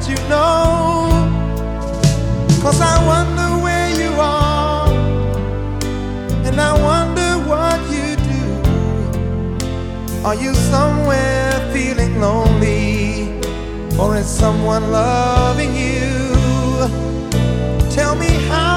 let you know, 'cause I wonder where you are, and I wonder what you do. Are you somewhere feeling lonely, or is someone loving you? Tell me how